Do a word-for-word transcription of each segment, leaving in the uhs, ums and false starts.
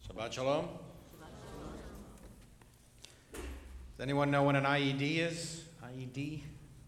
Shabbat Shalom. Does anyone know what an I E D is? I E D?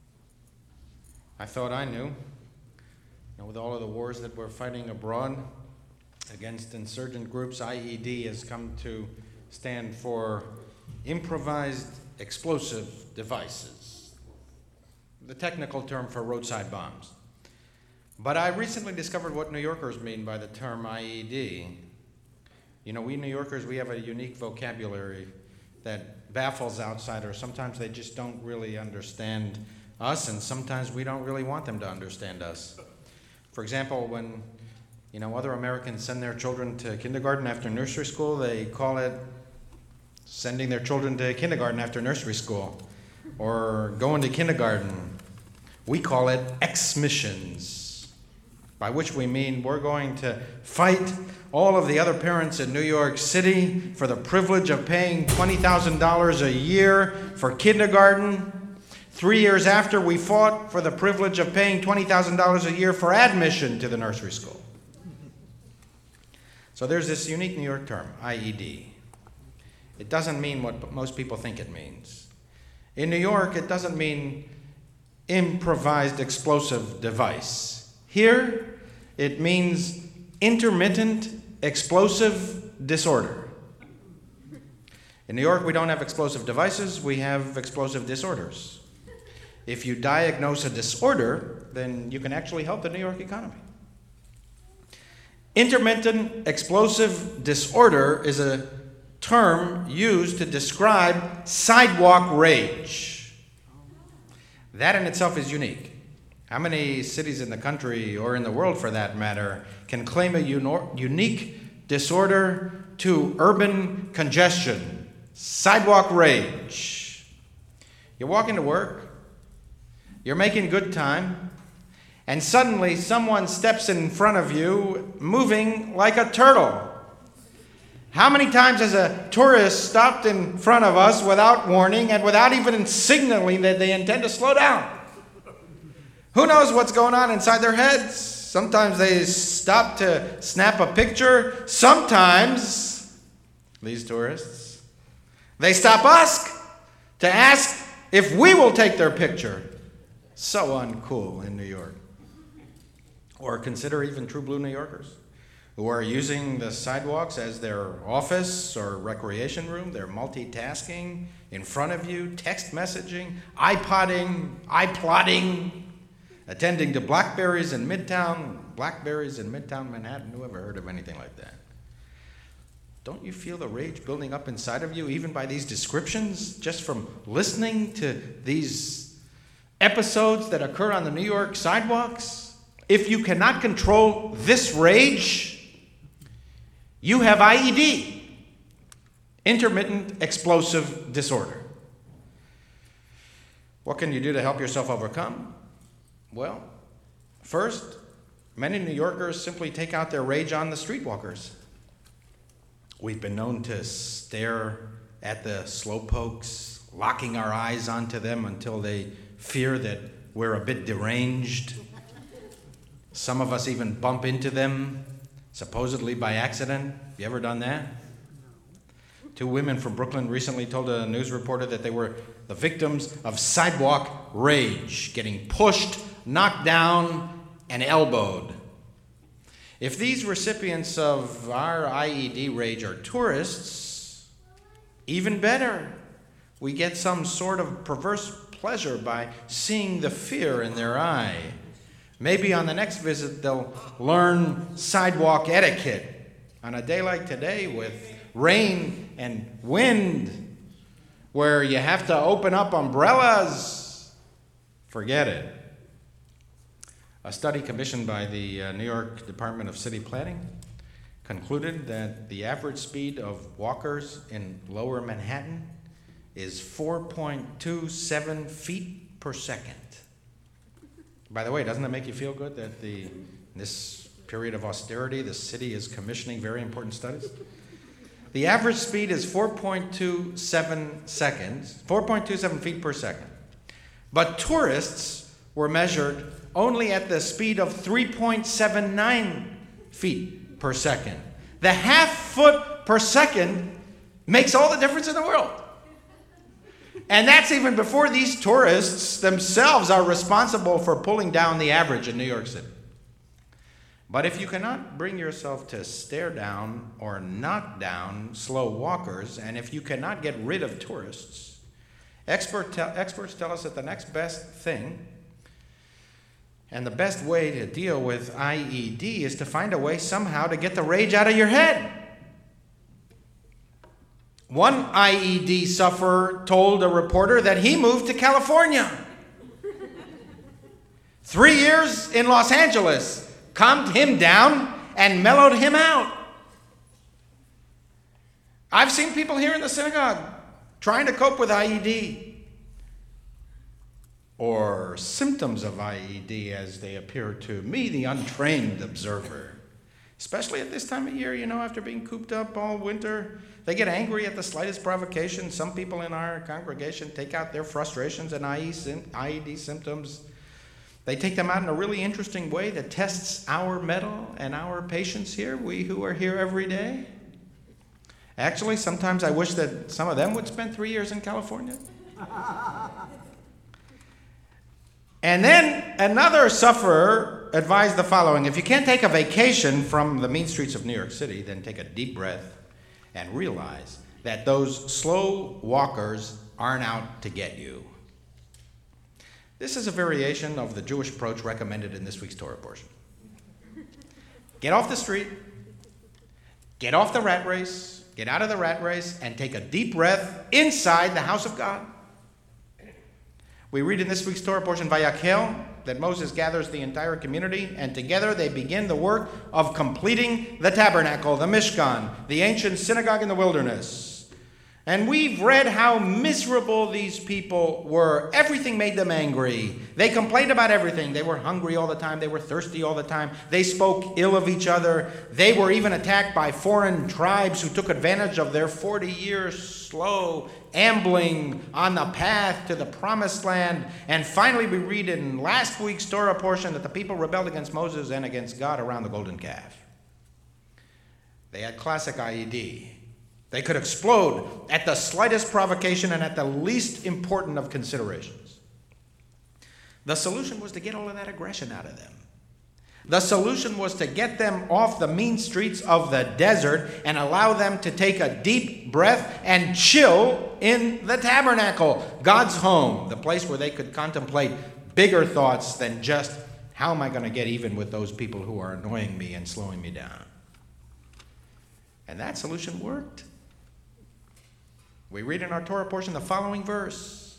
I thought I knew. You know, with all of the wars that we're fighting abroad against insurgent groups, I E D has come to stand for improvised explosive devices, the technical term for roadside bombs. But I recently discovered what New Yorkers mean by the term I E D. You know, we New Yorkers, we have a unique vocabulary that baffles outsiders. Sometimes they just don't really understand us, and sometimes we don't really want them to understand us. For example, when, you know, other Americans send their children to kindergarten after nursery school, they call it sending their children to kindergarten after nursery school, or going to kindergarten. We call it X-missions, by which we mean we're going to fight all of the other parents in New York City for the privilege of paying twenty thousand dollars a year for kindergarten. Three years after, we fought for the privilege of paying twenty thousand dollars a year for admission to the nursery school. So there's this unique New York term, I E D. It doesn't mean what most people think it means. In New York, it doesn't mean improvised explosive device. Here, it means intermittent explosive disorder. In New York, we don't have explosive devices, we have explosive disorders. If you diagnose a disorder, then you can actually help the New York economy. Intermittent explosive disorder is a term used to describe sidewalk rage. That in itself is unique. How many cities in the country, or in the world for that matter, can claim a unique disorder to urban congestion, sidewalk rage? You're walking to work, you're making good time, and suddenly someone steps in front of you moving like a turtle. How many times has a tourist stopped in front of us without warning and without even signaling that they intend to slow down? Who knows what's going on inside their heads? Sometimes they stop to snap a picture. Sometimes, these tourists, they stop us to ask if we will take their picture. So uncool in New York. Or consider even true blue New Yorkers who are using the sidewalks as their office or recreation room. They're multitasking in front of you, text messaging, iPodding, iPlotting, attending to Blackberries in Midtown, Blackberries in Midtown Manhattan. Who ever heard of anything like that? Don't you feel the rage building up inside of you, even by these descriptions, just from listening to these episodes that occur on the New York sidewalks? If you cannot control this rage, you have I E D, intermittent explosive disorder. What can you do to help yourself overcome? Well, first, many New Yorkers simply take out their rage on the streetwalkers. We've been known to stare at the slowpokes, locking our eyes onto them until they fear that we're a bit deranged. Some of us even bump into them, supposedly by accident. You ever done that? Two women from Brooklyn recently told a news reporter that they were the victims of sidewalk rage, getting pushed, knocked down, and elbowed. If these recipients of our I E D rage are tourists, even better. We get some sort of perverse pleasure by seeing the fear in their eye. Maybe on the next visit they'll learn sidewalk etiquette. On a day like today with rain and wind, where you have to open up umbrellas, forget it. A study commissioned by the uh, New York Department of City Planning concluded that the average speed of walkers in lower Manhattan is four point two seven feet per second. By the way, doesn't it make you feel good that the this period of austerity, the city is commissioning very important studies? The average speed is four point two seven seconds, four point two seven feet per second. But tourists were measured only at the speed of three point seven nine feet per second. The half-foot per second makes all the difference in the world. And that's even before these tourists themselves are responsible for pulling down the average in New York City. But if you cannot bring yourself to stare down or knock down slow walkers, and if you cannot get rid of tourists, expert te- experts tell us that the next best thing and the best way to deal with I E D is to find a way somehow to get the rage out of your head. One I E D sufferer told a reporter that he moved to California. Three years in Los Angeles calmed him down and mellowed him out. I've seen people here in the synagogue trying to cope with I E D, or symptoms of I E D as they appear to me, the untrained observer. Especially at this time of year, you know, after being cooped up all winter. They get angry at the slightest provocation. Some people in our congregation take out their frustrations and I E D symptoms. They take them out in a really interesting way that tests our mettle and our patience here, we who are here every day. Actually, sometimes I wish that some of them would spend three years in California. And then another sufferer advised the following: if you can't take a vacation from the mean streets of New York City, then take a deep breath and realize that those slow walkers aren't out to get you. This is a variation of the Jewish approach recommended in this week's Torah portion. Get off the street, get off the rat race, get out of the rat race, and take a deep breath inside the house of God. We read in this week's Torah portion, Vayakhel, that Moses gathers the entire community, and together they begin the work of completing the tabernacle, the Mishkan, the ancient synagogue in the wilderness. And we've read how miserable these people were. Everything made them angry. They complained about everything. They were hungry all the time. They were thirsty all the time. They spoke ill of each other. They were even attacked by foreign tribes who took advantage of their forty years slow ambling on the path to the promised land. And finally, we read in last week's Torah portion that the people rebelled against Moses and against God around the golden calf. They had classic I E D. They could explode at the slightest provocation and at the least important of considerations. The solution was to get all of that aggression out of them. The solution was to get them off the mean streets of the desert and allow them to take a deep breath and chill in the tabernacle, God's home, the place where they could contemplate bigger thoughts than just, how am I going to get even with those people who are annoying me and slowing me down? And that solution worked. We read in our Torah portion the following verse.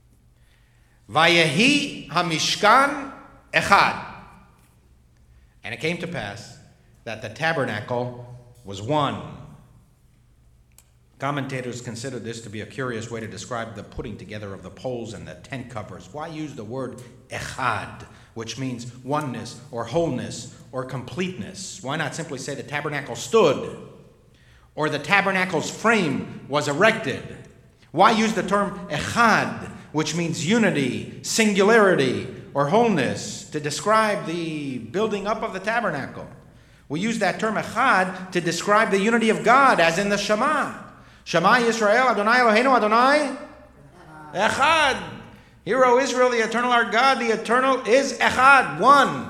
Vayehi hamishkan echad. And it came to pass that the tabernacle was one. Commentators consider this to be a curious way to describe the putting together of the poles and the tent covers. Why use the word echad, which means oneness or wholeness or completeness? Why not simply say the tabernacle stood? Or the tabernacle's frame was erected? Why use the term echad, which means unity, singularity, or wholeness, to describe the building up of the tabernacle? We use that term echad to describe the unity of God, as in the Shema. Shema Yisrael, Adonai Eloheinu, Adonai echad. Hear, O Israel, the eternal our God, the eternal is echad, one.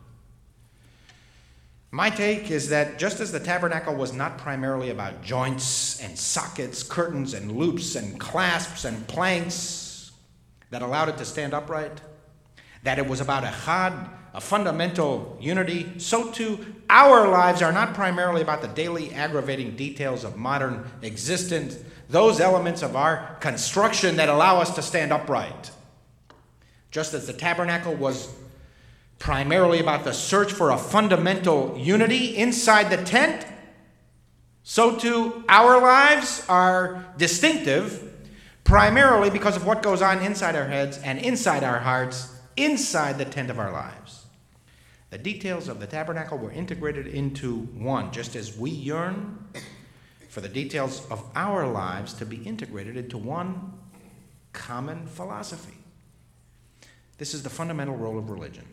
My take is that just as the tabernacle was not primarily about joints and sockets, curtains and loops and clasps and planks that allowed it to stand upright, that it was about echad, a fundamental unity, so too our lives are not primarily about the daily aggravating details of modern existence, those elements of our construction that allow us to stand upright. Just as the tabernacle was primarily about the search for a fundamental unity inside the tent, so too our lives are distinctive primarily because of what goes on inside our heads and inside our hearts, inside the tent of our lives. The details of the tabernacle were integrated into one, just as we yearn for the details of our lives to be integrated into one common philosophy. This is the fundamental role of religion.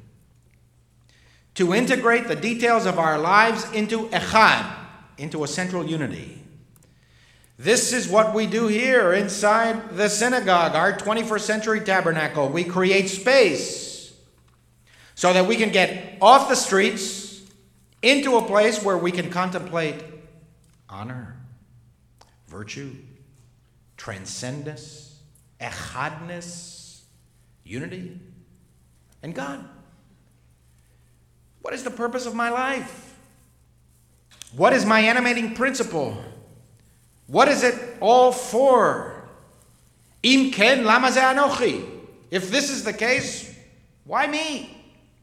To integrate the details of our lives into echad, into a central unity. This is what we do here inside the synagogue, our twenty-first century tabernacle. We create space so that we can get off the streets into a place where we can contemplate honor, virtue, transcendence, echadness, unity, and God. What is the purpose of my life? What is my animating principle? What is it all for? Im ken lama ze anochi? If this is the case, why me?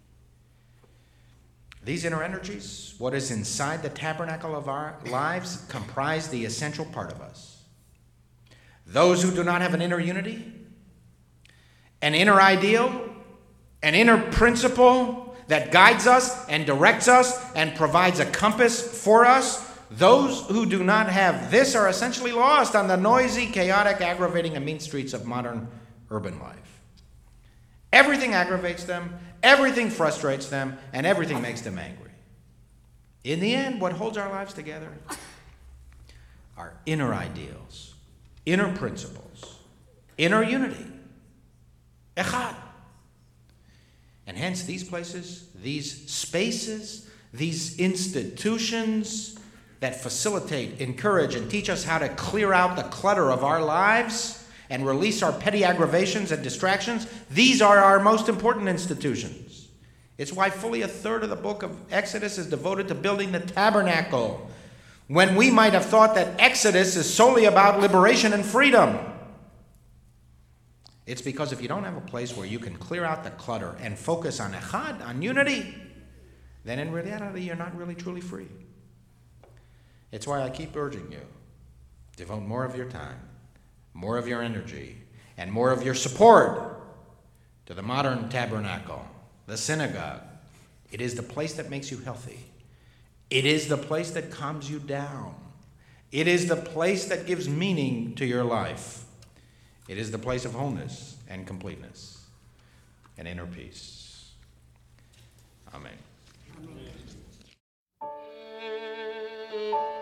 These inner energies, what is inside the tabernacle of our lives, comprise the essential part of us. Those who do not have an inner unity, an inner ideal, an inner principle that guides us and directs us and provides a compass for us, those who do not have this are essentially lost on the noisy, chaotic, aggravating, and mean streets of modern urban life. Everything aggravates them, everything frustrates them, and everything makes them angry. In the end, what holds our lives together are inner ideals, inner principles, inner unity, echad. And hence these places, these spaces, these institutions that facilitate, encourage, and teach us how to clear out the clutter of our lives and release our petty aggravations and distractions, these are our most important institutions. It's why fully a third of the book of Exodus is devoted to building the tabernacle, when we might have thought that Exodus is solely about liberation and freedom. It's because if you don't have a place where you can clear out the clutter and focus on echad, on unity, then in reality you're not really truly free. It's why I keep urging you, devote more of your time, more of your energy, and more of your support to the modern tabernacle, the synagogue. It is the place that makes you healthy. It is the place that calms you down. It is the place that gives meaning to your life. It is the place of wholeness and completeness and inner peace. Amen. Amen.